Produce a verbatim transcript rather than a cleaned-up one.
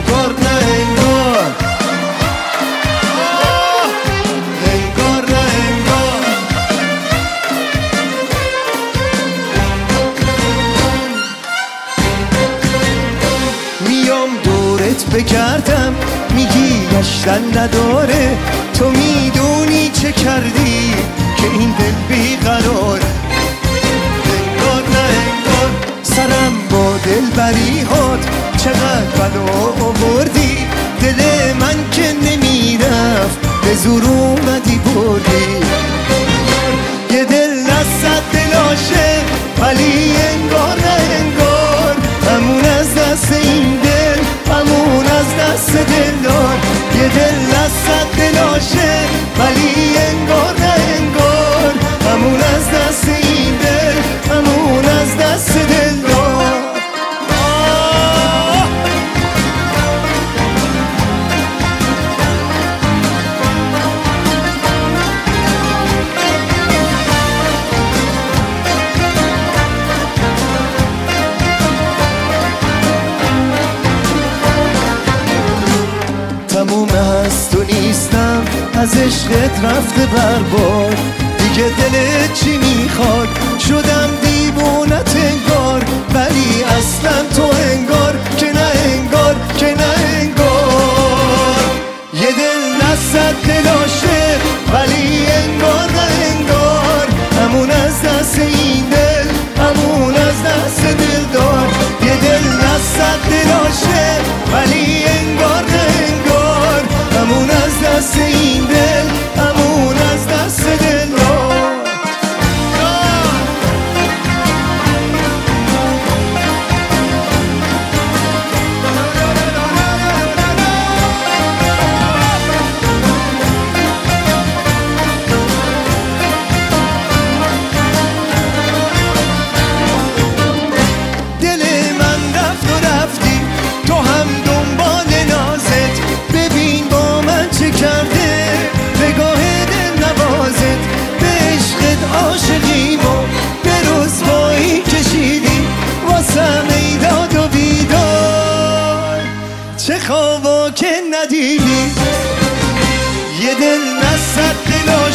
انگار نه انگار، انگار نه انگار. میام دورت بگردم میگی گشتن نداره، تو میدونی چه کردی که این دل بیقرار. انگار نه انگار سرم با دل بریهات چقدر بلا آوردی، دل من که نمیرفت به زور اومدی بردی. یه دل نصد دلاشه ولی انگار نه انگار، همون از دست این دل، همون از دست دلدار. یه دل نصد دلاشه ولی انگار نه انگار، همون از دست این دل، همون از دست دلدار. تموم هست و نیستم از عشقت رفته برباد، دیگه دلت چی میخواد؟ شدم دیوونت انگار، ولی اصلا تو انگار که نه انگار که نه انگار. یه دل نصد دلاشه ولی انگار نه انگار، همون از دست این دل، همون از دست دلدار. یه دل نصد دلاشه ولی انگار نه انگار، همون از دست این دل، همون از دست دلدار. دل من رفت و رفتی، تو هم دنبال نازت، ببین با من چه کرده نگاه دل نوازت. به عشقت عاشقیم و به رسوایی کشیدی، واسه میداد و بیدار چه خوابا که ندیدی. یه دل نصد دل